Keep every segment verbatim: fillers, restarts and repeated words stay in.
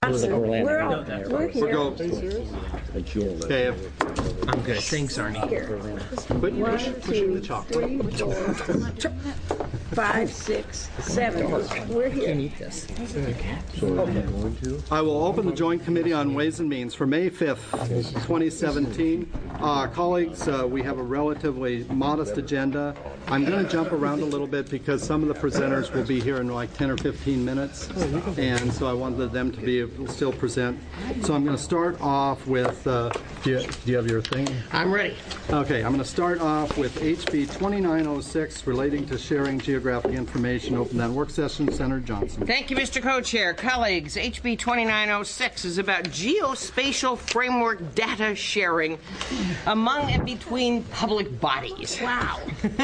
Orlando. We're all, we're here. We'll go. Okay, if, I'm good. Thanks, Arnie. quit push, pushing the chalk. Three, four, five, six, seven. We're here. I will open the Joint Committee on Ways and Means for May fifth, twenty seventeen. Uh, colleagues, uh, we have a relatively modest agenda. I'm going to jump around a little bit because some of the presenters will be here in like ten or fifteen minutes, and so I wanted them to be able to still present. So I'm going to start off with, uh, do, you, do you have your thing? I'm ready. Okay, I'm going to start off with H B twenty-nine oh six relating to sharing geographic information. Open that work session. Senator Johnson. Thank you, Mister Co-Chair. Colleagues, H B twenty-nine oh six is about geospatial framework data sharing among and between public bodies. Wow.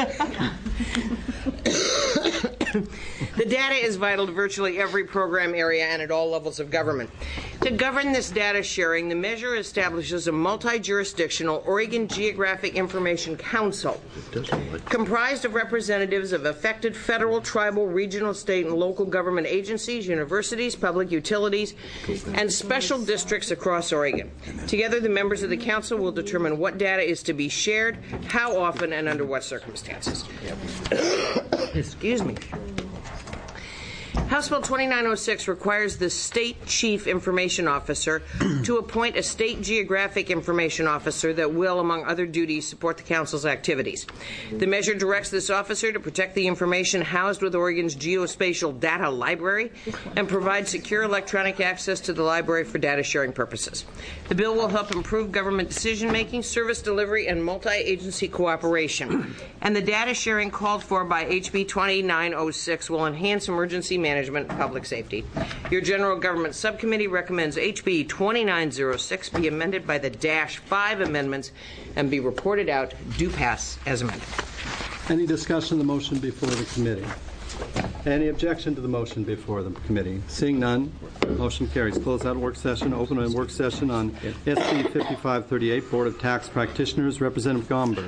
The data is vital to virtually every program area and at all levels of government. To govern this data sharing, the measure establishes a multi-jurisdictional Oregon Geographic Information Council comprised of representatives of affected federal, tribal, regional, state, and local government agencies, universities, public utilities, and special districts across Oregon. Together, the members of the council will determine what data is to be shared, how often, and under what circumstances. Excuse me. House Bill twenty-nine oh six requires the State Chief Information Officer to appoint a State Geographic Information Officer that will, among other duties, support the Council's activities. The measure directs this officer to protect the information housed with Oregon's Geospatial Data Library and provide secure electronic access to the library for data sharing purposes. The bill will help improve government decision-making, service delivery, and multi-agency cooperation. And the data sharing called for by H B twenty-nine oh six will enhance emergency management and public safety. Your General Government Subcommittee recommends H B twenty-nine oh six be amended by the Dash five amendments and be reported out. Do pass as amended. Any discussion of the motion before the committee? Any objection to the motion before the committee? Seeing none, motion carries. Close that work session. Open a work session on S B fifty-five thirty-eight, Board of Tax Practitioners. Representative Gomberg.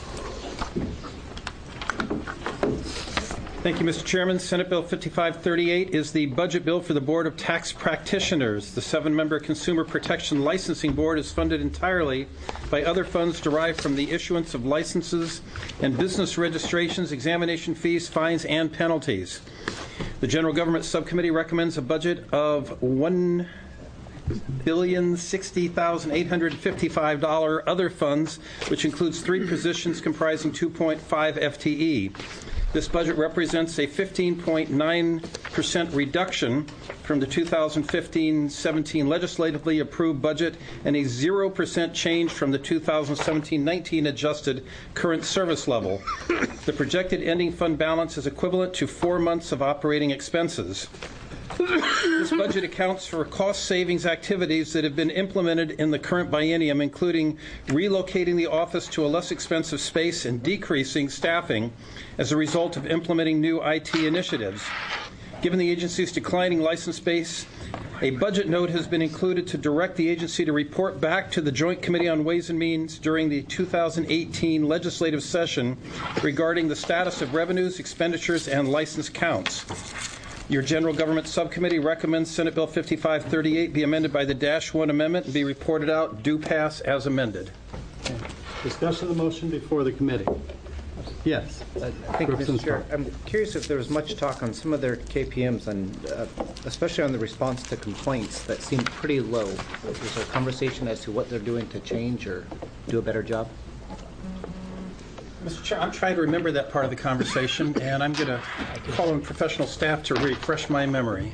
Thank you, Mister Chairman. Senate Bill fifty-five thirty-eight is the budget bill for the Board of Tax Practitioners. The seven-member Consumer Protection Licensing Board is funded entirely by other funds derived from the issuance of licenses and business registrations, examination fees, fines, and penalties. The General Government Subcommittee recommends a budget of one billion sixty thousand eight hundred fifty-five dollars other funds, which includes three positions comprising two point five F T E. This budget represents a fifteen point nine percent reduction from the two thousand fifteen seventeen legislatively approved budget and a zero percent change from the two thousand seventeen nineteen adjusted current service level. The projected ending fund balance is equivalent to four months of operating expenses. This budget accounts for cost savings activities that have been implemented in the current biennium, including relocating the office to a less expensive space and decreasing staffing as a result of implementing new I T initiatives. Given the agency's declining license base, a budget note has been included to direct the agency to report back to the Joint Committee on Ways and Means during the two thousand eighteen legislative session regarding the status of revenues, expenditures, and license counts. Your General Government Subcommittee recommends Senate Bill fifty-five thirty-eight be amended by the Dash one amendment and be reported out. Do pass as amended. Okay. Discussion of the motion before the committee. Yes. Uh, thank you, Mister Chair. I'm curious if there was much talk on some of their K P Ms, and uh, especially on the response to complaints that seemed pretty low. Was there a conversation as to what they're doing to change or do a better job? Mister Chair, I'm trying to remember that part of the conversation, and I'm going to call on professional staff to refresh my memory.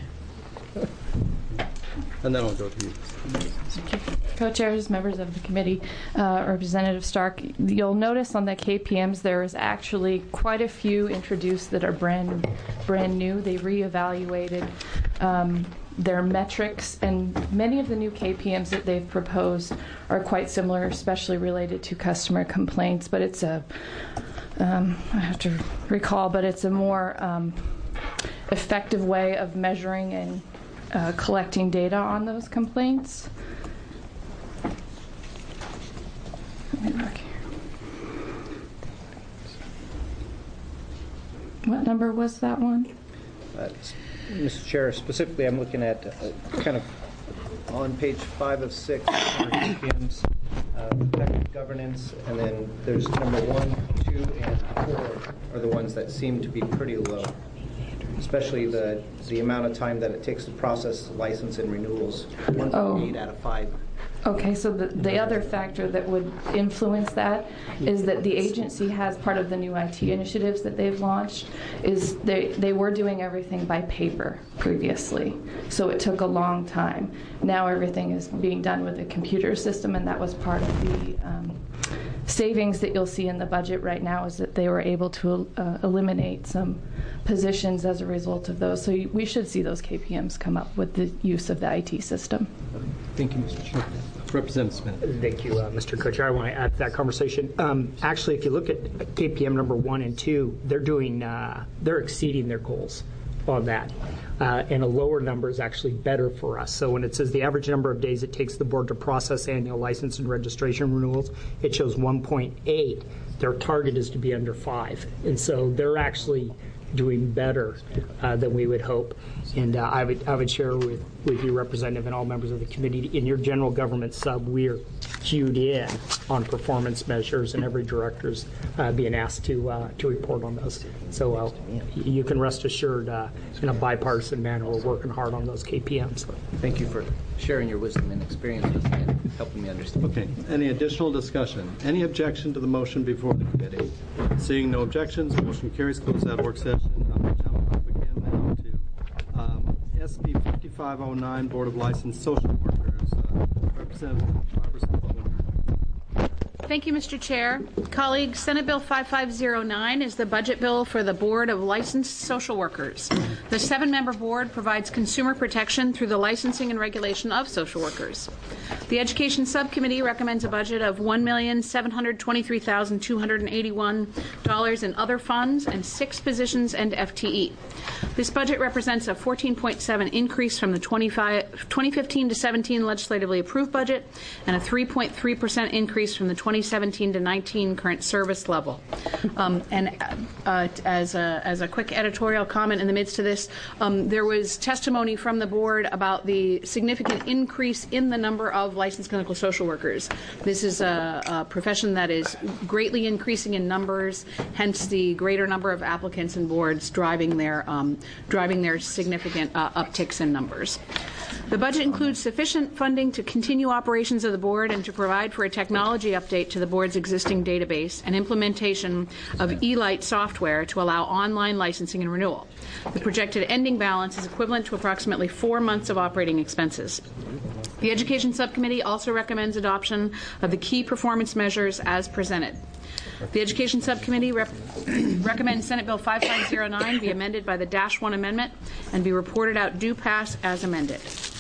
And then I'll go to you. Co-chairs, members of the committee, uh, Representative Stark, you'll notice on the K P Ms there is actually quite a few introduced that are brand brand new. They reevaluated um, their metrics, and many of the new K P Ms that they've proposed are quite similar, especially related to customer complaints. But it's a, um, I have to recall, but it's a more um, effective way of measuring and uh, collecting data on those complaints. Let me look here. What number was that one? Uh, Mister Chair, specifically I'm looking at uh, kind of on page five of six, under K P Ms, uh, effective governance, and then there's number one, two, and four are the ones that seem to be pretty low, especially the the amount of time that it takes to process license and renewals. one point eight Oh. out of five. Okay, so the, the other factor that would influence that is that the agency has part of the new I T initiatives that they've launched is they, they were doing everything by paper previously, so it took a long time. Now everything is being done with a computer system, and that was part of the um, savings that you'll see in the budget right now is that they were able to uh, eliminate some positions as a result of those. So we should see those K P Ms come up with the use of the I T system. Thank you, Mister Chair. Representative Smith. Thank you, uh, Mister Co-Chair. I want to add to that conversation. Um, actually, if you look at K P M number one and two, they're doing, uh, they're exceeding their goals on that. Uh, and a lower number is actually better for us. So when it says the average number of days it takes the board to process annual license and registration renewals, it shows one point eight. Their target is to be under five. And so they're actually doing better uh, than we would hope. And uh, I would I would share with, with you, Representative, and all members of the committee, in your general government sub, we are cued in on performance measures, and every director's uh, being asked to uh, to report on those. So uh, you can rest assured, uh, in a bipartisan manner, we're working hard on those K P Ms. Thank you for sharing your wisdom and experience with me and helping me understand. Okay, any additional discussion? Any objection to the motion before the committee? Seeing no objections, motion carries. Close that work session. I'm going to jump up again now to um, S B fifty-five oh nine, Board of Licensed Social Workers. Uh, Representative Barbara Smith. Thank you, Mister Chair. Colleagues, Senate Bill five five zero nine is the budget bill for the Board of Licensed Social Workers. The seven-member board provides consumer protection through the licensing and regulation of social workers. The Education Subcommittee recommends a budget of one million seven hundred twenty-three thousand two hundred eighty-one dollars in other funds and six positions and F T E. This budget represents a fourteen point seven increase from the twenty fifteen to seventeen legislatively approved budget and a three point three percent increase from the twenty seventeen to nineteen current service level. Um, and uh, as, a, as a quick editorial comment in the midst of this, um, there was testimony from the board about the significant increase in the number of licensed clinical social workers. This is a, a profession that is greatly increasing in numbers, hence the greater number of applicants and boards driving their, um, driving their significant uh, upticks in numbers. The budget includes sufficient funding to continue operations of the board and to provide for a technology update to the board's existing database and implementation of E-Lite software to allow online licensing and renewal. The projected ending balance is equivalent to approximately four months of operating expenses. The Education Subcommittee also recommends adoption of the key performance measures as presented. The Education Subcommittee rep recommends Senate Bill five five zero nine be amended by the Dash one Amendment and be reported out due pass as amended.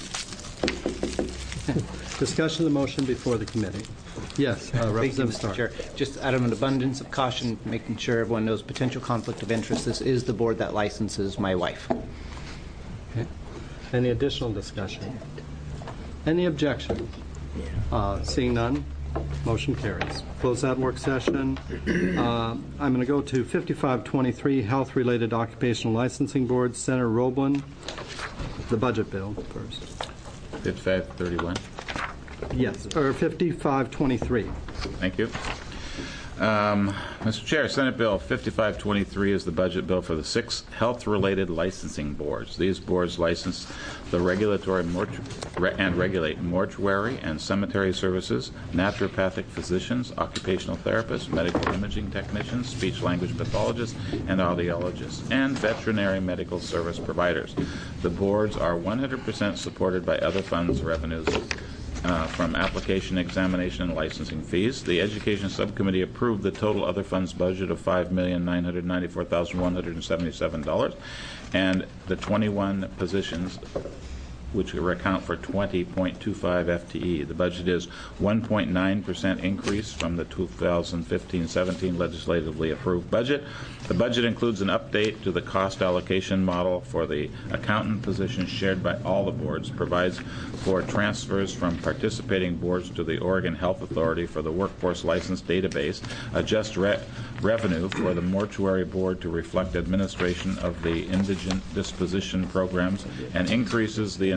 Discussion of the motion before the committee. Yes, uh, Thank you, Representative Mister Stark. Chair. Just out of an abundance of caution, making sure everyone knows potential conflict of interest, this is the board that licenses my wife. Okay. Any additional discussion? Any objection? Uh, seeing none, motion carries. Close that work session. Uh, I'm going to go to fifty-five twenty-three, Health-Related Occupational Licensing Board. Senator Roblin, the budget bill first. fifty-five thirty-one. Yes, or fifty-five twenty-three. Thank you. Um, Mister Chair, Senate Bill fifty-five twenty-three is the budget bill for the six health-related licensing boards. These boards license the regulatory mortu and regulate mortuary and cemetery services, naturopathic physicians, occupational therapists, medical imaging technicians, speech-language pathologists, and audiologists, and veterinary medical service providers. The boards are one hundred percent supported by other funds revenues Uh, from application, examination, and licensing fees. The Education Subcommittee approved the total other funds budget of five million nine hundred ninety-four thousand one hundred seventy-seven dollars, and the twenty-one positions which account for twenty point two five F T E. The budget is one point nine percent increase from the two thousand fifteen seventeen legislatively approved budget. The budget includes an update to the cost allocation model for the accountant position shared by all the boards, provides for transfers from participating boards to the Oregon Health Authority for the Workforce License Database, adjusts re revenue for the Mortuary Board to reflect administration of the indigent disposition programs, and increases the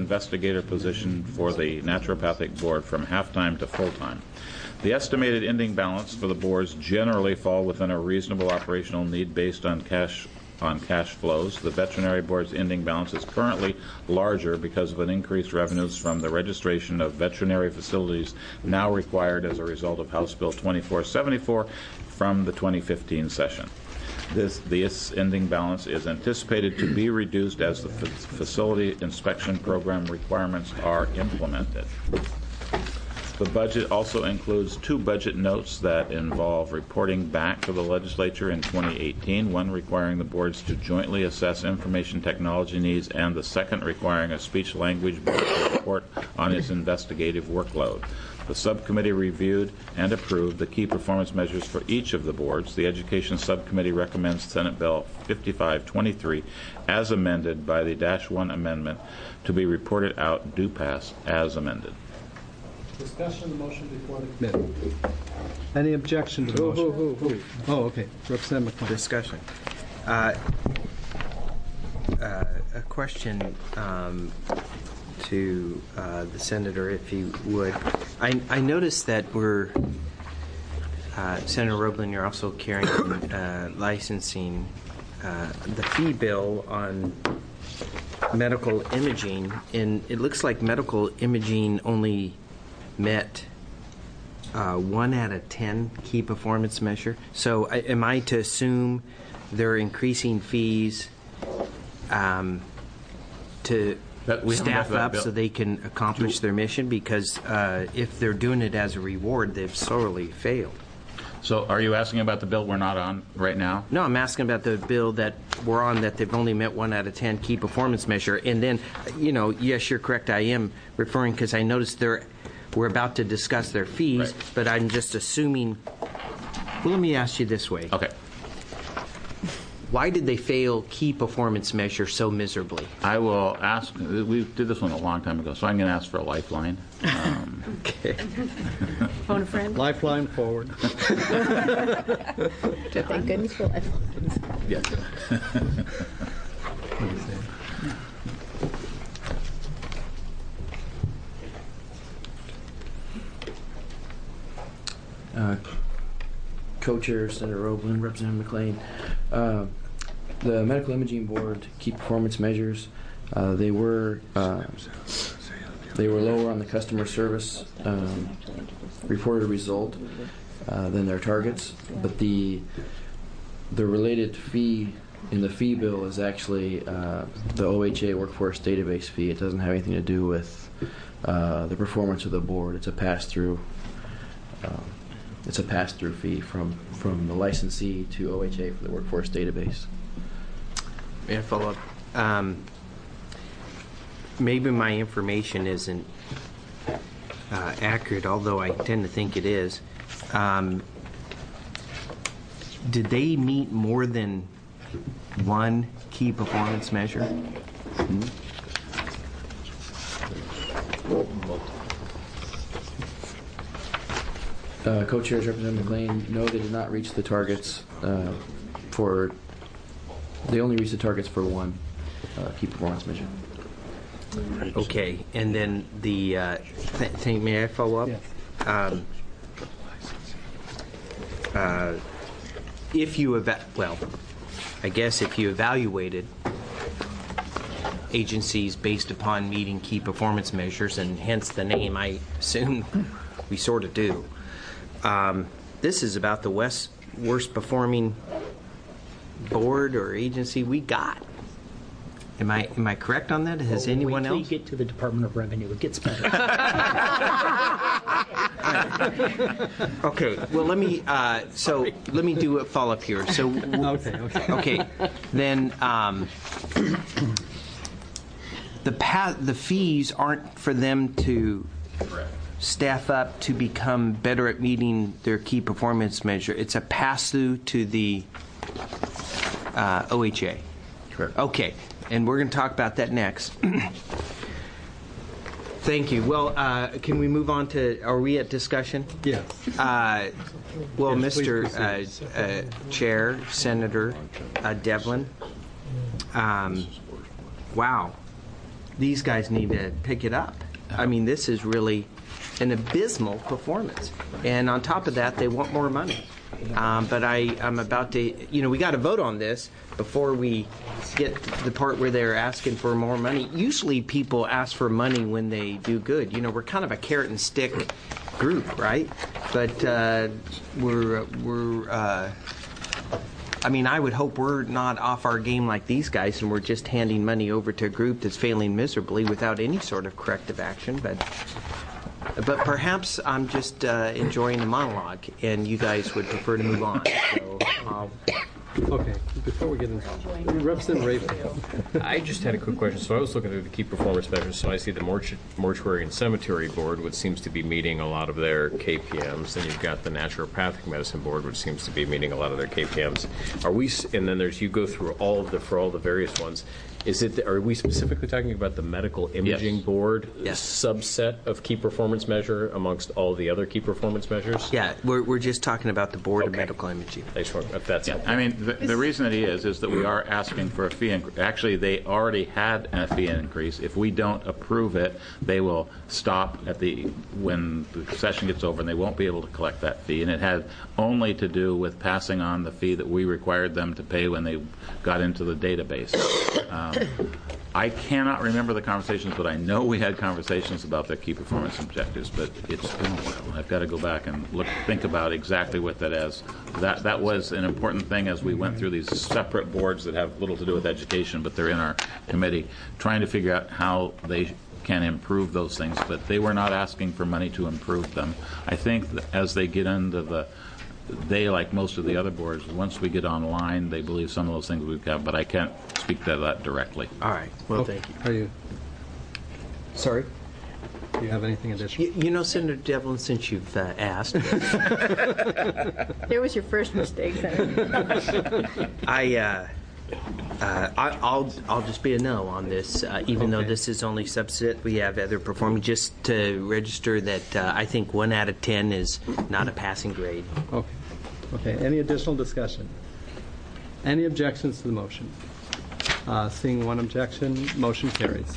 investigator position for the naturopathic board from half-time to full-time. The estimated ending balance for the boards generally fall within a reasonable operational need based on cash on cash flows. The veterinary board's ending balance is currently larger because of an increased revenues from the registration of veterinary facilities now required as a result of House Bill twenty-four seventy-four from the twenty fifteen session. This, this ending balance is anticipated to be reduced as the f- facility inspection program requirements are implemented. The budget also includes two budget notes that involve reporting back to the legislature in twenty eighteen, one requiring the boards to jointly assess information technology needs, and the second requiring a speech-language board to report on its investigative workload. The subcommittee reviewed and approved the key performance measures for each of the boards. The Education Subcommittee recommends Senate Bill fifty-five twenty-three as amended by the Dash one amendment to be reported out due pass as amended. Discussion of the motion before the committee. Any objection to the motion? Oh, okay. Representative McLean. Discussion. Uh, uh, a question um, to uh, the senator, if he would. I, I noticed that we're, uh, Senator Roeblen, you're also carrying uh, licensing uh, the fee bill on medical imaging, and it looks like medical imaging only met uh, one out of ten key performance measure. So I, am I to assume they're increasing fees um, to That- we haven't staff got that up bill. so they can accomplish their mission? Because uh, if they're doing it as a reward, they've sorely failed. So are you asking about the bill we're not on right now? No, I'm asking about the bill that we're on, that they've only met one out of ten key performance measure. And then, you know, yes, you're correct, I am referring, because I noticed they're, we're about to discuss their fees, Right. but I'm just assuming. Well, let me ask you this way. Okay. Why did they fail key performance measure so miserably? I will ask, we did this one a long time ago, so I'm going to ask for a lifeline. Um, Okay. Phone a friend? Lifeline forward. Thank goodness for lifelines. yes. Uh, Co-Chair Senator Roeblen, Representative McLean. Uh, the Medical Imaging Board key performance measures, uh, they were uh, they were lower on the customer service um, reported result uh, than their targets, but the the related fee in the fee bill is actually uh, the O H A workforce database fee. It doesn't have anything to do with uh, the performance of the board. It's a pass-through. Um, It's a pass-through fee from, from the licensee to O H A for the workforce database. May I follow up? Um, maybe my information isn't uh, accurate, although I tend to think it is. Um, did they meet more than one key performance measure? Mm-hmm. Uh, Co-Chairs Representative McLean, no, they did not reach the targets uh, for, they only reached the targets for one uh, key performance measure. Okay, and then the uh, th- thing, may I follow up? Yes. Um, uh, if you eva- well, I guess if you evaluated agencies based upon meeting key performance measures, and hence the name, I assume we sort of do. Um, this is about the west, worst performing board or agency we got. Am I am I correct on that? Has Oh, anyone wait till else? you get to the Department of Revenue. It gets better. Okay. Well, let me. Uh, so let me do a follow up here. So. Okay, okay. Okay. Then um, the pa- the fees aren't for them to staff up to become better at meeting their key performance measure. It's a pass through to the uh, O H A. Correct. Okay. And we're going to talk about that next. Thank you. Well, uh, can we move on to, are we at discussion? Yes. Uh, well, Yes, please Mister proceed. Uh, uh, Chair, Senator uh, Devlin, um, wow. these guys need to pick it up. I mean, this is really an abysmal performance. And on top of that, they want more money. Um, but I, I'm about to, you know, we got to vote on this before we get to the part where they're asking for more money. Usually people ask for money when they do good. You know, we're kind of a carrot and stick group, right? But uh, we're, we're uh, I mean, I would hope we're not off our game like these guys and we're just handing money over to a group that's failing miserably without any sort of corrective action. But But perhaps I'm just uh, enjoying the monologue, and you guys would prefer to move on. So, uh, Okay, before we get into Representative Raphael. I just had a quick question. So I was looking through the key performance measures, so I see the mortu- Mortuary and Cemetery Board, which seems to be meeting a lot of their K P Ms. Then you've got the Naturopathic Medicine Board, which seems to be meeting a lot of their K P Ms. Are we, and then there's, you go through all of the, for all the various ones. Is it, are we specifically talking about the Medical Imaging Yes. Board Yes. subset of key performance measure amongst all the other key performance measures? yeah, we're, we're just talking about the Board of Okay. Medical Imaging. I just want, if that's I mean, the, the reason it is, is that we are asking for a fee increase. Actually, they already had a fee increase. If we don't approve it, they will stop at the, when the session gets over, and they won't be able to collect that fee. And it had only to do with passing on the fee that we required them to pay when they got into the database. Um, I cannot remember the conversations, but I know we had conversations about their key performance objectives, but it's been a while. I've got to go back and look, think about exactly what that is. That, that was an important thing as we went through these separate boards that have little to do with education, but they're in our committee, trying to figure out how they can improve those things, but they were not asking for money to improve them. I think that as they get into the, they, like most of the other boards, once we get online, they believe some of those things we've got, but I can't speak to that directly. All right. Well, thank you. Are you, Sorry? do you have anything additional? You, you know, Senator Devlin, since you've uh, asked, There was your first mistake, Senator. I, uh, uh, I, I'll, I'll just be a no on this, uh, even though Okay. this is only subset. We have other performing. Just to register that uh, I think one out of ten is not a passing grade. Okay. Okay, any additional discussion? Any objections to the motion? Uh, Seeing one objection, motion carries.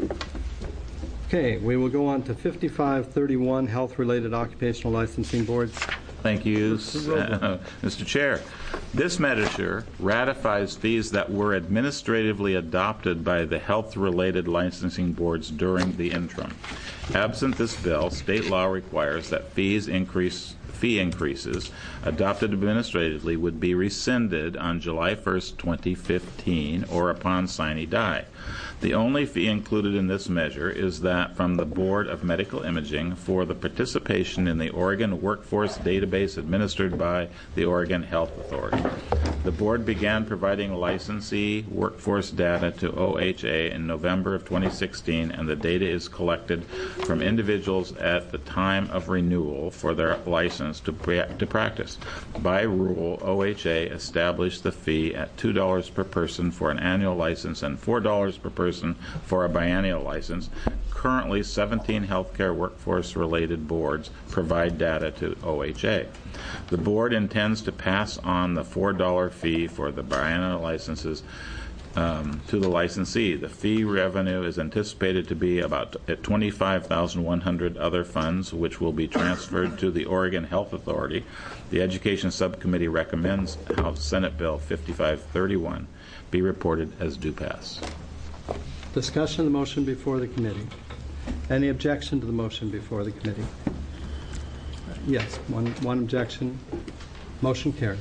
Okay, we will go on to fifty-five thirty-one, Health-Related Occupational Licensing Boards. Thank you, uh, Mister Chair. This measure ratifies fees that were administratively adopted by the health-related licensing boards during the interim. Absent this bill, state law requires that fees increase fee increases adopted administratively would be rescinded on July first, twenty fifteen, or upon sine die. The only fee included in this measure is that from the Board of Medical Imaging for the participation in the Oregon Workforce Database administered by the Oregon Health Authority. The board began providing licensee workforce data to O H A in November of twenty sixteen, and the data is collected from individuals at the time of renewal for their license to, pra- to practice. By rule, O H A established the fee at two dollars per person for an annual license and four dollars per person for a biennial license. Currently, seventeen healthcare workforce-related boards provide data to O H A. The board intends to pass on the four dollar fee for the biennial licenses um, to the licensee. The fee revenue is anticipated to be about at twenty-five thousand one hundred other funds, which will be transferred to the Oregon Health Authority. The Education Subcommittee recommends House Senate Bill fifty-five thirty-one be reported as due pass. Discussion of the motion before the committee. Any objection to the motion before the committee? Yes, one, one objection. Motion carries.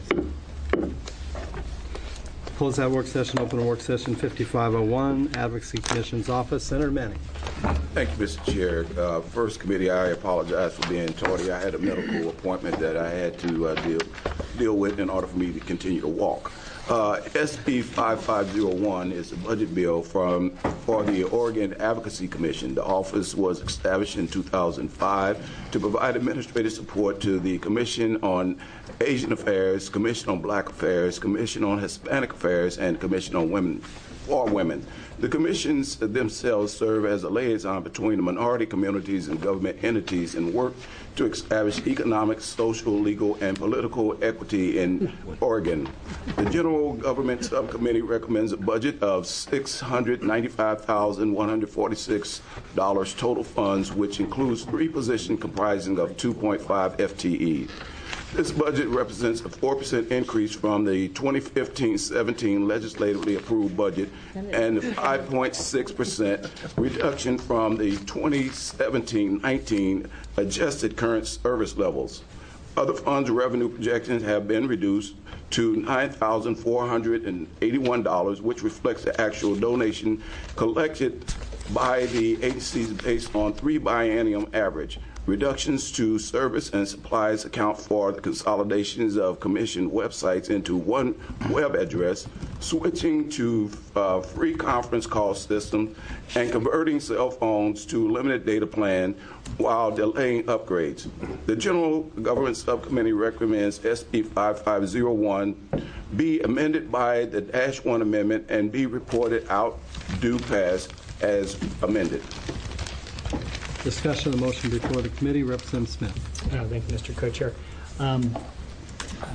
Close that work session, open a work session fifty-five oh one, Advocacy Commission's Office. Senator Manning. Thank you, Mister Chair. Uh, first committee, I apologize for being tardy. I had a medical appointment that I had to uh, deal, deal with in order for me to continue to walk. Uh, S B fifty-five oh one is a budget bill from for the Oregon Advocacy Commission. The office was established in two thousand five to provide administrative support to the Commission on Asian Affairs, Commission on Black Affairs, Commission on Hispanic Affairs, and Commission on Women for women. The commissions themselves serve as a liaison between the minority communities and government entities and work to establish economic, social, legal, and political equity in Oregon. The General Government Subcommittee recommends a budget of six hundred ninety-five thousand one hundred forty-six dollars total funds, which includes three positions comprising of two point five F T Es. This budget represents a four percent increase from the twenty fifteen seventeen legislatively approved budget and a five point six percent reduction from the twenty seventeen nineteen adjusted current service levels. Other funds revenue projections have been reduced to nine thousand four hundred eighty-one dollars, which reflects the actual donation collected by the agencies based on three biennium average. Reductions to service and supplies account for the consolidations of commissioned websites into one web address, switching to uh, free conference call systems, and converting cell phones to limited data plan while delaying upgrades. The General Government Subcommittee recommends S B five five zero one be amended by the Dash one Amendment and be reported out due pass as amended. Discussion of the motion before the committee. Representative Smith. Uh, thank you, Mister Co-Chair. Um, uh,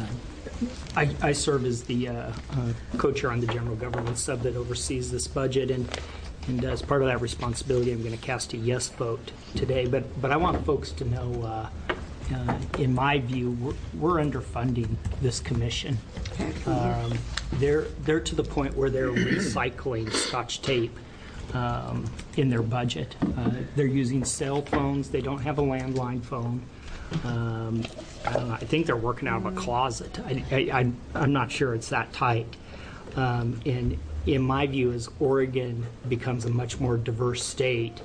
I, I serve as the uh, uh, co-chair on the General Government Sub that oversees this budget, and and as part of that responsibility, I'm going to cast a yes vote today. But but I want folks to know, uh, uh, in my view, we're, we're underfunding this commission. Um, they're they're to the point where they're recycling Scotch tape Um, in their budget. Uh, they're using cell phones. They don't have a landline phone. Um, I don't know. I think they're working out of a closet. I, I, I'm, I'm not sure it's that tight. Um, and in my view, as Oregon becomes a much more diverse state,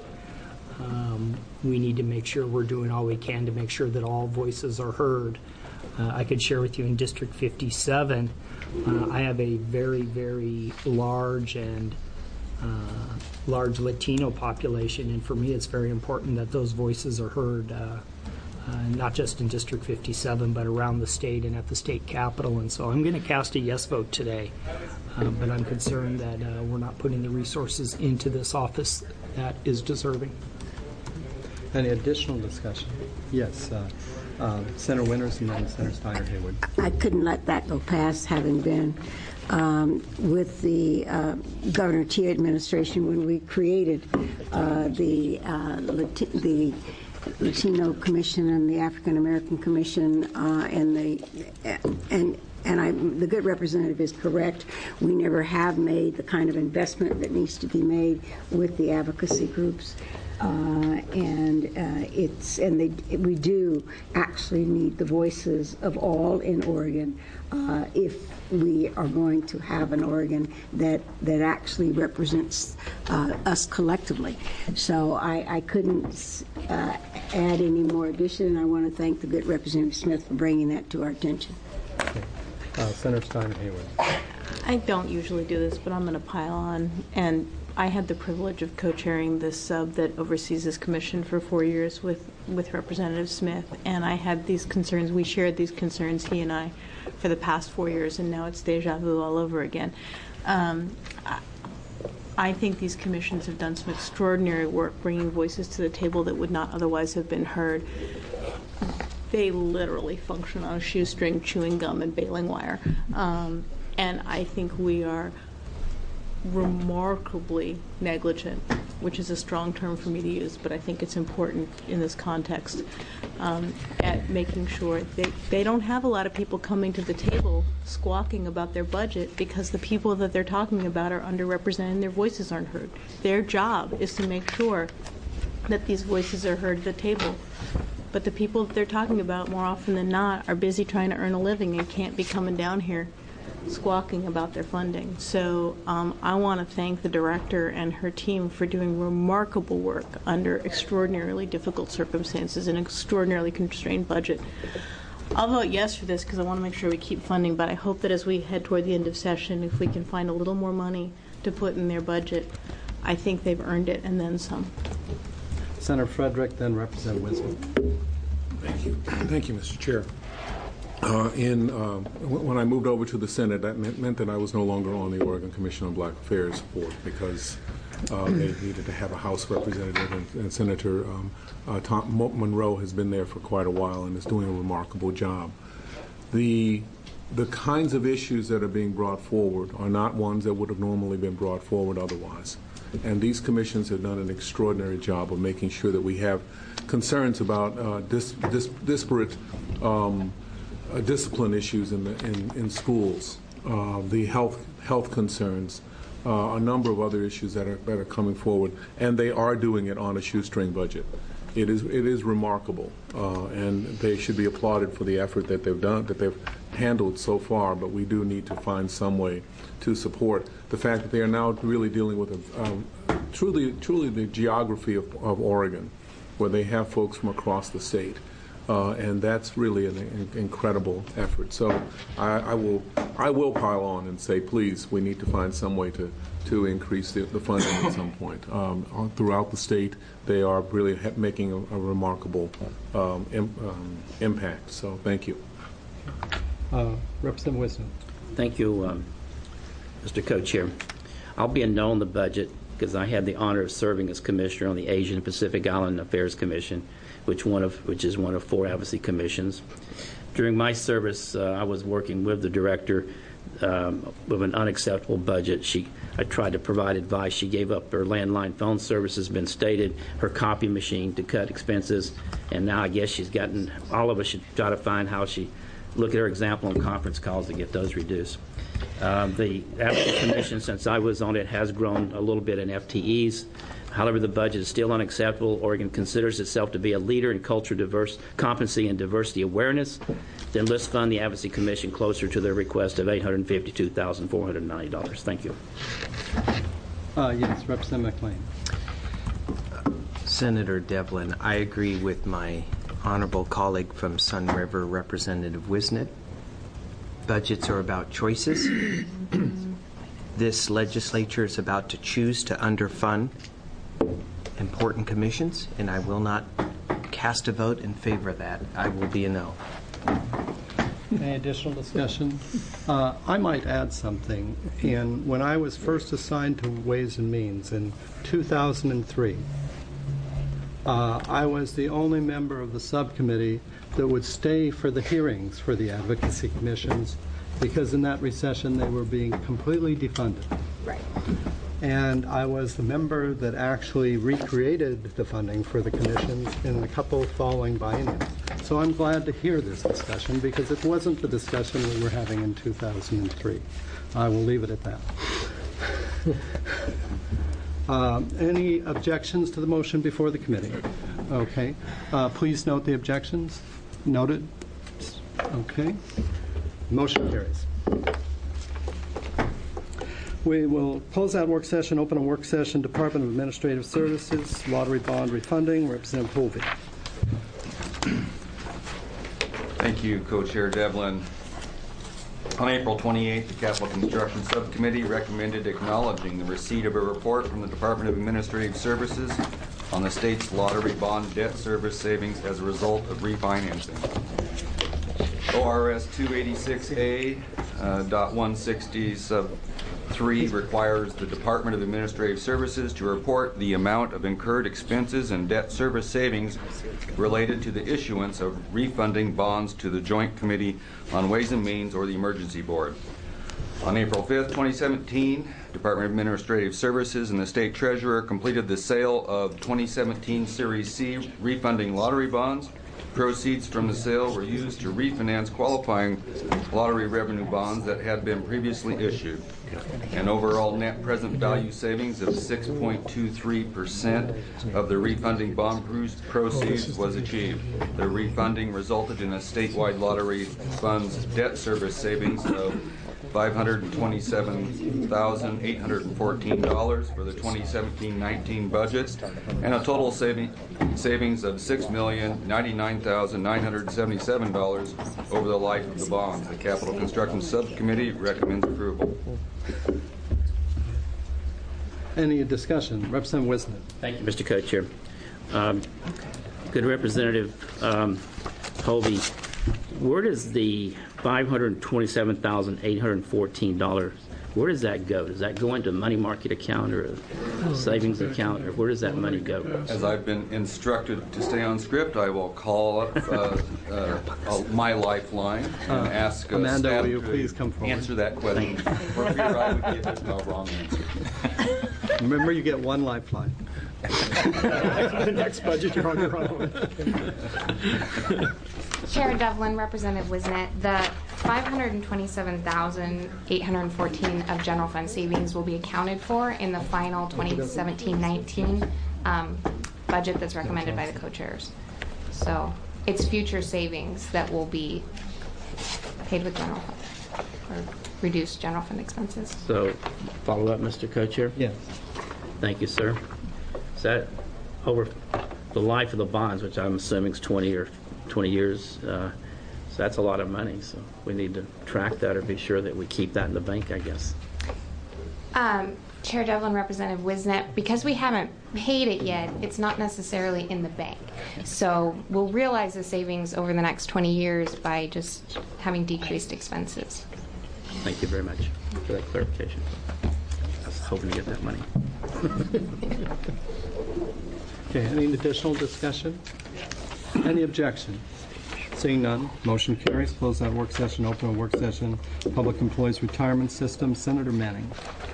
um, we need to make sure we're doing all we can to make sure that all voices are heard. Uh, I could share with you in District fifty-seven, uh, I have a very, very large and Uh, large Latino population, and for me it's very important that those voices are heard, uh, uh, not just in District fifty-seven but around the state and at the state capitol. And so I'm going to cast a yes vote today, uh, but I'm concerned that uh, we're not putting the resources into this office that is deserving. Any additional discussion? Yes. Uh, uh, Senator Winters and then Senator Steiner Haywood. I couldn't let that go past, having been um, with the uh, Governor Tia administration when we created uh, the uh, Lati- the Latino Commission and the African American Commission, uh, and the and. And I, the good representative is correct. We never have made the kind of investment that needs to be made with the advocacy groups, uh, and uh, it's and they, we do actually need the voices of all in Oregon uh, if we are going to have an Oregon that that actually represents uh, us collectively. So I, I couldn't uh, add any more addition, and I want to thank the good Representative Smith for bringing that to our attention. Okay. Uh, Senator Steiner Haywood. I don't usually do this, but I'm going to pile on. And I had the privilege of co-chairing this sub that oversees this commission for four years with, with Representative Smith. And I had these concerns. We shared these concerns, he and I, for the past four years, and now it's deja vu all over again. Um, I, I think these commissions have done some extraordinary work bringing voices to the table that would not otherwise have been heard. They literally function on a shoestring, chewing gum and baling wire. Um, and I think we are remarkably negligent, which is a strong term for me to use, but I think it's important in this context, um, at making sure they, they don't have a lot of people coming to the table squawking about their budget because the people that they're talking about are underrepresented and their voices aren't heard. Their job is to make sure that these voices are heard at the table. But the people that they're talking about, more often than not, are busy trying to earn a living and can't be coming down here squawking about their funding. So um, I want to thank the director and her team for doing remarkable work under extraordinarily difficult circumstances and extraordinarily constrained budget. I'll vote yes for this because I want to make sure we keep funding, but I hope that as we head toward the end of session, if we can find a little more money to put in their budget, I think they've earned it and then some. Senator Frederick, then Representative Wisdom. Thank you. Thank you, Mister Chair. Uh, in uh, when I moved over to the Senate, that meant, meant that I was no longer on the Oregon Commission on Black Affairs Board because uh, they needed to have a House representative, and, and Senator um, uh, Tom Monroe has been there for quite a while and is doing a remarkable job. The the kinds of issues that are being brought forward are not ones that would have normally been brought forward otherwise. And these commissions have done an extraordinary job of making sure that we have concerns about uh, dis, dis, disparate um, uh, discipline issues in, the, in, in schools, uh, the health health concerns, uh, a number of other issues that are that are coming forward, and they are doing it on a shoestring budget. It is it is remarkable, uh, and they should be applauded for the effort that they've done, that they've handled so far. But we do need to find some way to support the fact that they are now really dealing with a, um, truly truly the geography of, of Oregon, where they have folks from across the state, uh, and that's really an, an incredible effort. So I, I will I will pile on and say, please, we need to find some way to. to increase the, the funding at some point. Um, throughout the state, they are really ha- making a, a remarkable um, im- um, impact. So thank you. Uh, Representative Wisdom. Thank you, um, Mister Co-Chair. I'll be a no on the budget because I had the honor of serving as commissioner on the Asian and Pacific Island Affairs Commission, which one of which is one of four advocacy commissions. During my service, uh, I was working with the director um, with an unacceptable budget. She, I tried to provide advice. She gave up her landline phone service, has been stated, her copy machine to cut expenses, and now I guess she's gotten, all of us should try to find how she, look at her example on conference calls to get those reduced. Um, the Advocacy Commission, since I was on it, has grown a little bit in F T Es. However, the budget is still unacceptable. Oregon considers itself to be a leader in culture, diverse, competency, and diversity awareness. Then let's fund the Advocacy Commission closer to their request of eight hundred fifty-two thousand four hundred ninety dollars. Thank you. Uh, yes, Representative McLean. Senator Devlin, I agree with my honorable colleague from Sun River, Representative Wisnett. Budgets are about choices. This legislature is about to choose to underfund important commissions, and I will not cast a vote in favor of that. I will be a no. Any additional discussion? Uh, I might add something. And when I was first assigned to Ways and Means in two thousand three, uh, I was the only member of the subcommittee that would stay for the hearings for the advocacy commissions, because in that recession they were being completely defunded. Right. And I was the member that actually recreated the funding for the commissions in a couple following biennials. So I'm glad to hear this discussion, because it wasn't the discussion we were having in two thousand three. I will leave it at that. Um, any objections to the motion before the committee? Okay. Uh, please note the objections. Noted. Okay. Motion carries. We will close out work session, open a work session, Department of Administrative Services, lottery bond refunding. Representative Holvey. Thank you, Co-Chair Devlin. On April twenty-eighth, the Capital Construction Subcommittee recommended acknowledging the receipt of a report from the Department of Administrative Services on the state's lottery bond debt service savings as a result of refinancing. O R S two eighty-six A uh, dot one sixty sub three requires the Department of Administrative Services to report the amount of incurred expenses and debt service savings related to the issuance of refunding bonds to the Joint Committee on Ways and Means or the Emergency Board. On April fifth, twenty seventeen, Department of Administrative Services and the State Treasurer completed the sale of twenty seventeen Series C refunding lottery bonds. Proceeds from the sale were used to refinance qualifying lottery revenue bonds that had been previously issued. An overall net present value savings of six point two three percent of the refunding bond proceeds was achieved. The refunding resulted in a statewide lottery funds debt service savings of five hundred twenty-seven thousand eight hundred fourteen dollars for the twenty seventeen nineteen budget, and a total saving, savings of six million ninety-nine thousand nine hundred seventy-seven dollars over the life of the bonds. The Capital Construction Subcommittee recommends approval. Any discussion? Representative Wisnett. Thank you, Mister Co-Chair. Um, good Representative um, Hovey, where does the five hundred twenty-seven thousand eight hundred fourteen dollars, where does that go? Does that go into a money market account or a savings account, or where does that money go? As I've been instructed to stay on script, I will call up uh, uh, uh, my lifeline and Uh, ask uh, Amanda, staff will you to please come forward? answer that question. For fear I would give it a wrong answer. Remember, you get one lifeline. The next budget, you're on your own. Chair Devlin, Representative Wisnet, the five hundred twenty-seven thousand eight hundred fourteen of general fund savings will be accounted for in the final twenty seventeen nineteen um, budget that's recommended by the co-chairs. So it's future savings that will be paid with general fund or reduce general fund expenses. So, follow up, Mister Co-Chair? Yes. Thank you, sir. Is that over the life of the bonds, which I'm assuming is twenty or twenty years? Uh, so that's a lot of money. So we need to track that or be sure that we keep that in the bank, I guess. Um, Chair Devlin, Representative Wisnet, because we haven't paid it yet, it's not necessarily in the bank. So we'll realize the savings over the next twenty years by just having decreased expenses. Thank you very much for that clarification. I was hoping to get that money. Okay, any additional discussion? Any objection? Seeing none, motion carries. Close that work session, open a work session. Public Employees Retirement System, Senator Manning.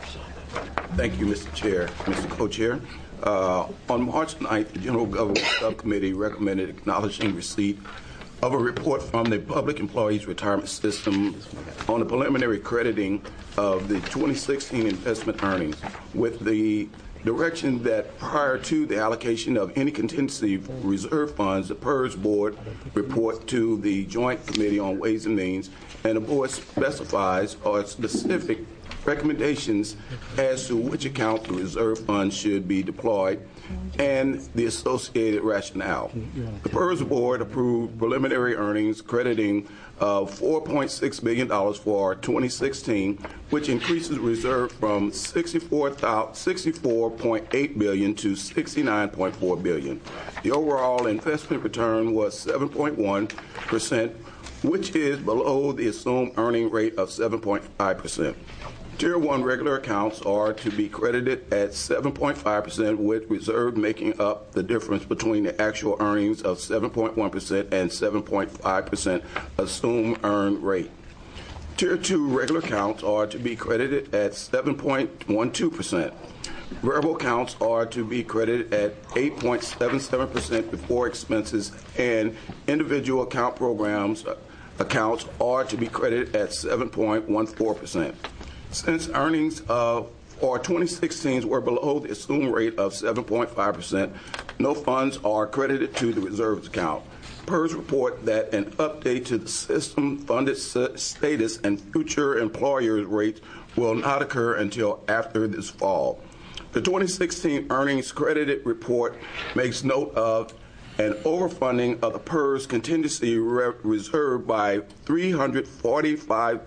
Thank you, Mister Chair, Mister Co-Chair. Uh, on March ninth, the General Government Subcommittee recommended acknowledging receipt of a report from the Public Employees Retirement System on the preliminary crediting of the twenty sixteen investment earnings, with the direction that prior to the allocation of any contingency reserve funds, the P E R S Board report to the Joint Committee on Ways and Means, and the Board specifies or specific recommendations as to which account the reserve funds should be deployed and the associated rationale. The P E R S Board approved preliminary earnings crediting of four point six billion dollars for twenty sixteen, which increases reserve from sixty-four point eight billion dollars to sixty-nine point four billion dollars. The overall investment return was seven point one percent, which is below the assumed earning rate of seven point five percent. Tier one regular accounts are to be credited at seven point five percent, with reserve making up the difference between the actual earnings of seven point one percent and seven point five percent assumed earned rate. Tier two regular accounts are to be credited at seven point one two percent. Variable accounts are to be credited at eight point seven seven percent before expenses, and individual account programs accounts are to be credited at seven point one four percent. Since earnings of or twenty sixteens were below the assumed rate of seven point five percent, no funds are credited to the reserves account. P E R S report that an update to the system funded status and future employers' rates will not occur until after this fall. The twenty sixteen earnings credited report makes note of an overfunding of the P E R S contingency re- reserve by three hundred forty-five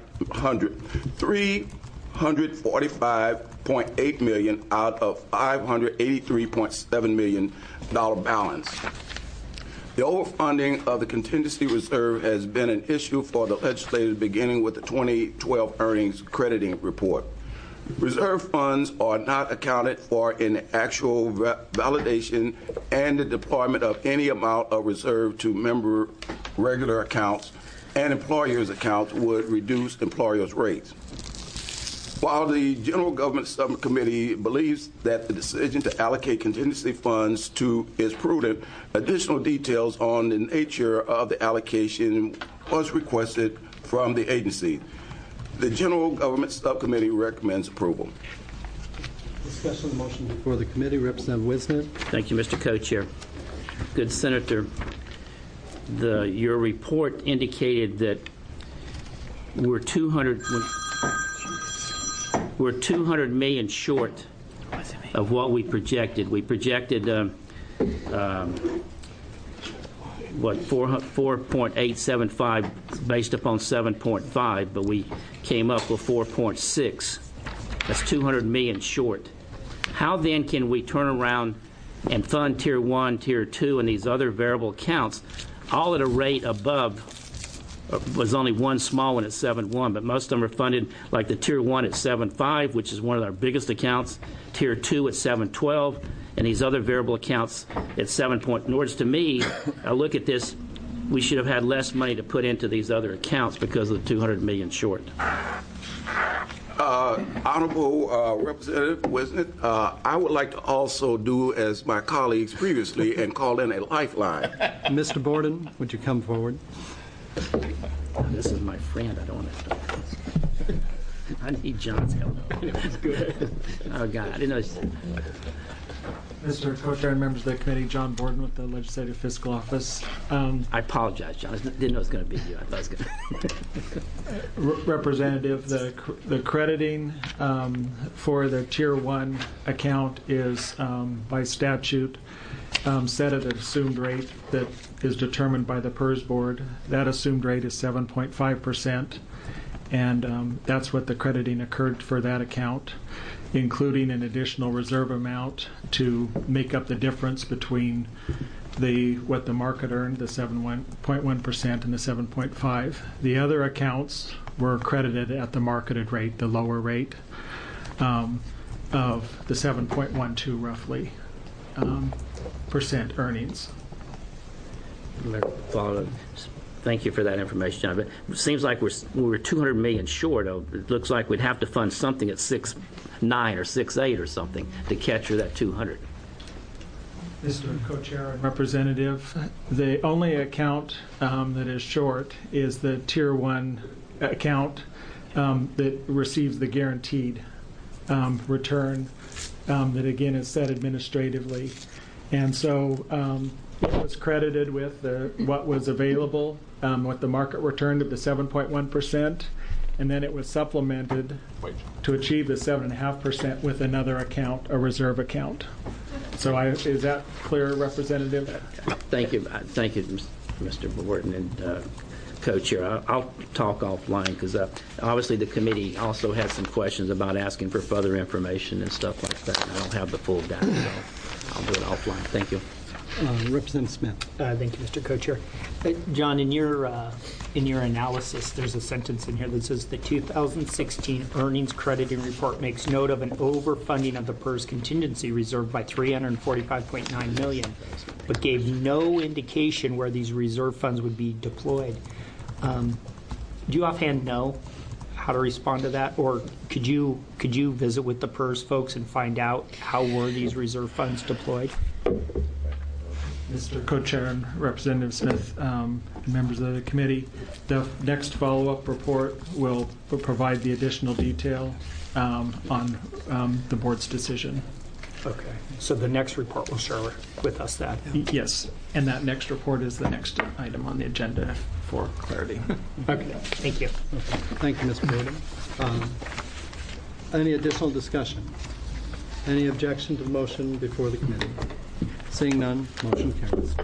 point eight million dollars out of five hundred eighty-three point seven million dollars balance. The overfunding of the contingency reserve has been an issue for the legislators beginning with the twenty twelve earnings crediting report. Reserve funds are not accounted for in the actual va- validation and the deployment of any amount of reserve to member regular accounts and employers' accounts would reduce employers' rates. While the General Government Subcommittee believes that the decision to allocate contingency funds to is prudent, additional details on the nature of the allocation was requested from the agency. The General Government Subcommittee recommends approval. Discussion of the motion before the committee. Representative Wisnet. Thank you, Mister Co-Chair. Good Senator, the, your report indicated that we're two hundred... We're two hundred million dollars short of what we projected. We projected um, um, what four point eight seven five based upon seven point five, but we came up with four point six. That's two hundred million dollars short. How then can we turn around and fund Tier one, Tier two, and these other variable accounts all at a rate above was only one small one at seven point one, but most of them are funded like the Tier one at seven point five, which is one of our biggest accounts, Tier two at seven point twelve, and these other variable accounts at seven point. In words, to me, I look at this, we should have had less money to put into these other accounts because of the two hundred million short. Uh, Honorable uh, Representative Wisnett, uh, I would like to also do as my colleagues previously and call in a lifeline. Mister Borden, would you come forward? This is my friend. I don't want to. I need John's help. That's good. Oh God, I didn't know. This. Mister Co-Chair and members of the committee, John Borden with the Legislative Fiscal Office. Um, I apologize, John. I didn't know it was going to be you. I thought it was going to. Re- Representative, the the crediting um, for the Tier one account is um, by statute um, set at an assumed rate that is determined by the P E R S board. That assumed rate is seven point five percent, and um, that's what the crediting occurred for that account, including an additional reserve amount to make up the difference between the what the market earned, the seven point one percent and the seven point five. The other accounts were credited at the marketed rate, the lower rate um, of the seven point one two roughly um, percent earnings. Thank you for that information, John. But it seems like we're we're two hundred million short. It looks like we'd have to fund something at six nine or six eight or something to capture that two hundred. Mister Co-Chair and Representative, the only account um, that is short is the Tier one account um, that receives the guaranteed um, return um, that again is set administratively, and so um, it was credited with the, what was available, um, what the market returned of the seven point one percent, and then it was supplemented to achieve the seven point five percent with another account, a reserve account. So I, is that clear, Representative? Thank you. Thank you, Mister Borden and uh, Co-Chair. I'll, I'll talk offline because uh, obviously the committee also had some questions about asking for further information and stuff like that. I don't have the full data, so I'll do it offline. Thank you. Uh, Representative Smith. Uh, thank you, Mister Co-Chair. Uh, John, in your uh, in your analysis, there's a sentence in here that says the two thousand sixteen earnings crediting report makes note of an overfunding of the P E R S contingency reserve by three hundred forty-five point nine million dollars, but gave no indication where these reserve funds would be deployed. Um, do you offhand know how to respond to that, or could you could you visit with the P E R S folks and find out how were these reserve funds deployed? Mister Co-Chair and Representative Smith, um, members of the committee, the next follow-up report will, will provide the additional detail um, on um, the board's decision. Okay. So the next report will share with us that. Yes, and that next report is the next item on the agenda for clarity. Okay. Thank you. Okay. Thank you, Mister Borden. Um, any additional discussion? Any objection to the motion before the committee? Seeing none, motion carries.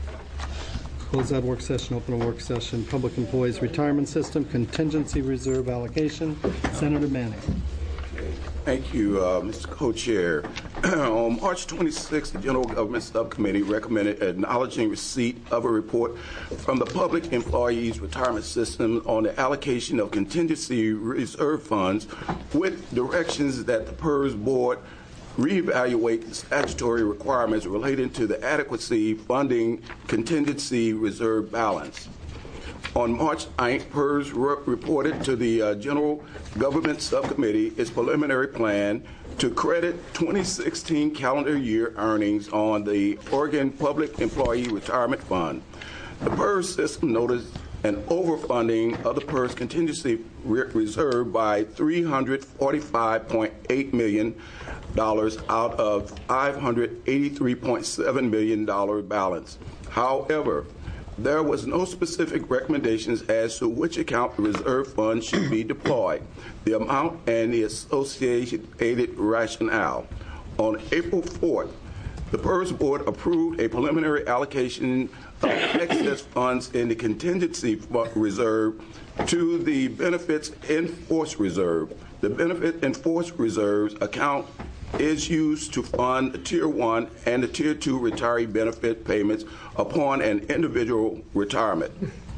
Close that work session, open a work session. Public Employees Retirement System Contingency Reserve Allocation. Senator Manning. Thank you, uh, Mister Co-Chair. On March twenty-sixth, the General Government Subcommittee recommended acknowledging receipt of a report from the Public Employees Retirement System on the allocation of contingency reserve funds with directions that the P E R S Board reevaluate the statutory requirements relating to the adequacy funding contingency reserve balance. On March ninth, P E R S re- reported to the uh, General Government Subcommittee its preliminary plan to credit twenty sixteen calendar year earnings on the Oregon Public Employee Retirement Fund. The P E R S system noticed an overfunding of the P E R S contingency re- reserve by three hundred forty-five point eight million dollars out of five hundred eighty-three point seven million dollars balance. However, there was no specific recommendations as to which account the reserve fund should be deployed, the amount, and the associated rationale. On April fourth, the P E R S Board approved a preliminary allocation of excess funds in the contingency reserve to the benefits in force reserve. The benefit in force reserves account is used to fund the Tier one and the Tier two retiree benefit payments upon an individual retirement.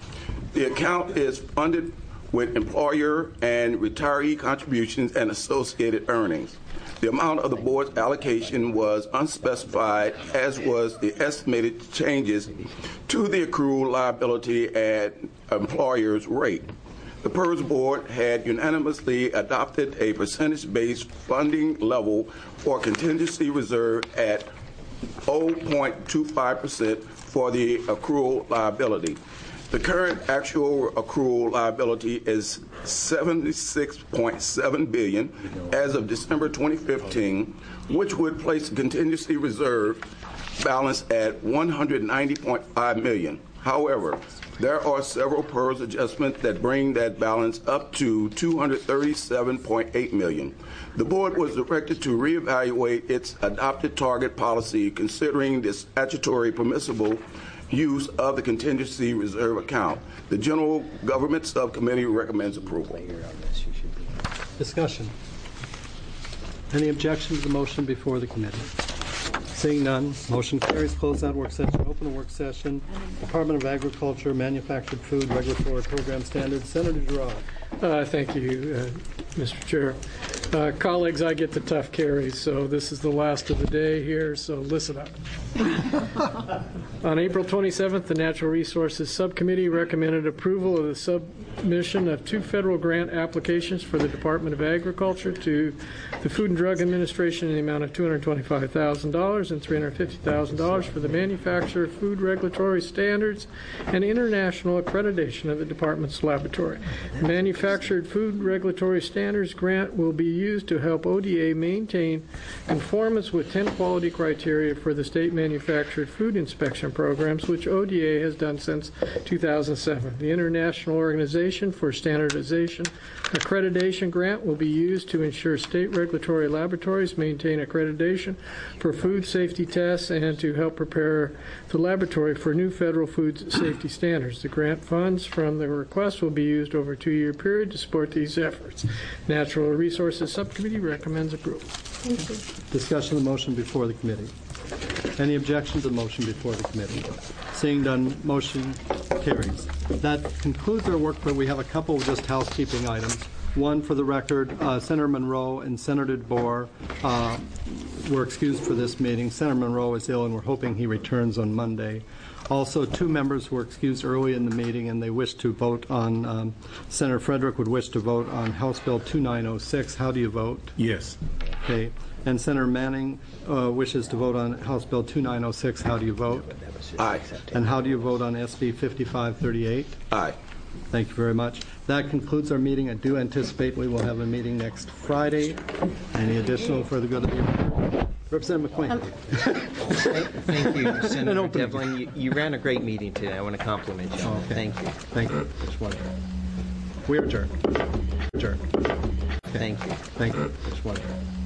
The account is funded with employer and retiree contributions and associated earnings. The amount of the board's allocation was unspecified, as was the estimated changes to the accrual liability and employer's rate. The PERS board had unanimously adopted a percentage-based funding level for contingency reserve at zero point two five percent for the accrual liability. The current actual accrual liability is seventy-six point seven billion dollars as of December twenty fifteen, which would place the contingency reserve balance at one hundred ninety point five million dollars. However, there are several PERS adjustments that bring that balance up to two hundred thirty-seven point eight million dollars. The board was directed to reevaluate its adopted target policy considering the statutory permissible use of the contingency reserve account. The General Government Subcommittee recommends approval. Discussion. Any objection to the motion before the committee? Seeing none, motion carries. Close that work session. Open a work session. Department of Agriculture, Manufactured Food Regulatory Program Standards. Senator Girard. Uh, thank you, uh, Mister Chair. Uh, colleagues, I get the tough carries, so this is the last of the day here, so listen up. On April twenty-seventh, the Natural Resources Subcommittee recommended approval of the submission of two federal grant applications for the Department of Agriculture to the Food and Drug Administration in the amount of two hundred twenty-five thousand dollars and three hundred fifty thousand dollars for the manufacture of food regulatory standards and international accreditation of the department's laboratory. The Manufactured Food Regulatory Standards grant will be used to help O D A maintain conformance with ten quality criteria for the state manufactured food inspection programs, which O D A has done since two thousand seven. The International Organization for Standardization Accreditation grant will be used to ensure state regulatory laboratories maintain accreditation for food safety tests and to help prepare the laboratory for new federal food safety standards. The grant funds from the request will be used over a two-year period to support these efforts. Natural Resources Subcommittee recommends approval. Thank you. Discussion of the motion before the committee. Any objection to the motion before the committee? Seeing none, motion carries. That concludes our work, but we have a couple of just housekeeping items. One, for the record, uh, Senator Monroe and Senator DeBoer uh, were excused for this meeting. Senator Monroe is ill, and we're hoping he returns on Monday. Also, two members were excused early in the meeting, and they wish to vote on, um, Senator Frederick would wish to vote on House Bill two nine oh six. How do you vote? Yes. Okay. And Senator Manning uh, wishes to vote on House Bill two nine oh six. How do you vote? Aye. And how do you vote on S B fifty-five thirty-eight? Aye. Thank you very much. That concludes our meeting. I do anticipate we will have a meeting next Friday. Any additional for the good of the order? Representative McQueen. Um, Thank you, Senator Devlin. You, you ran a great meeting today. I want to compliment you. Okay. Thank you. Thank you. That's wonderful. We are adjourned. Adjourned. Okay. Thank you. Thank you. That's wonderful.